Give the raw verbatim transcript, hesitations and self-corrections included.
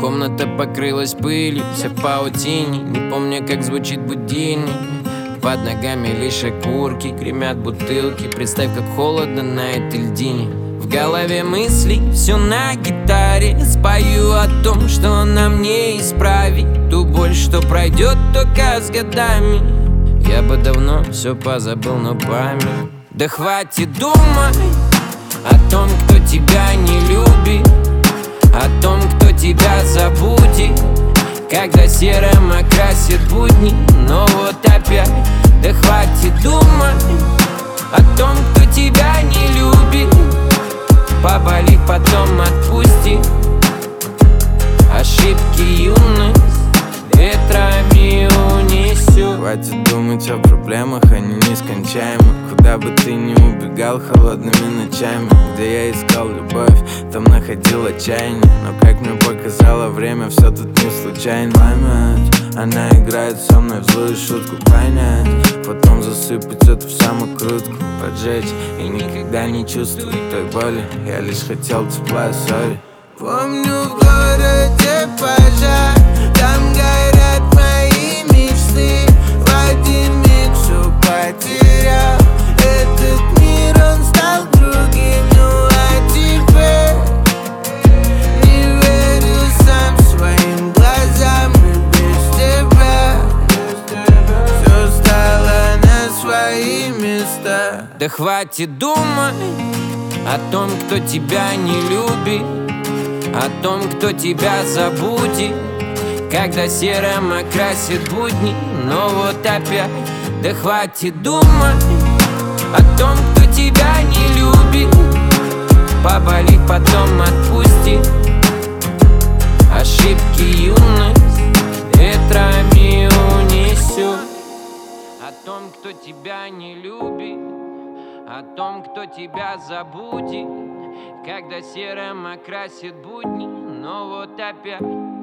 Комната покрылась пылью, вся в паутине. Не помню, как звучит будильник. Под ногами лишь окурки, гремят бутылки. Представь, как холодно на этой льдине. В голове мысли, все на гитаре. Спою о том, что нам не исправить ту боль, что пройдет только с годами. Я бы давно все позабыл, но память. Да хватит думать о том, кто тебя не любит, о том, кто тебя забудет, когда серым окрасит будни. Но вот опять, да хватит думать о том, кто тебя не любит. Поболит, потом отпусти. Ошибки юность ветрами унесет. Хватит думать о проблемах, они нескончаемы. Куда бы ты ни убегал холодными ночами. Где я искал любовь, там находил отчаяние. Но как мне показало время, все тут не случайно. Память, она играет со мной в злую шутку. Понять, потом засыпать это в самокрутку. Поджечь и никогда не чувствовать той боли. Я лишь хотел тепла, сори. Помню, в городе пожар, там горят мои мечты. В один миг все потерял. Этот мир, он стал другим. Ну а теперь не верю сам своим глазам. И без тебя все стало на свои места. Да хватит думать о том, кто тебя не любит, о том, кто тебя забудет, когда серым окрасит будни. Но вот опять, да хватит думать о том, кто тебя не любит. Поболит, потом отпусти. Ошибки юность ветрами унесет. О том, кто тебя не любит, о том, кто тебя забудет, когда серым окрасит будни. Но вот опять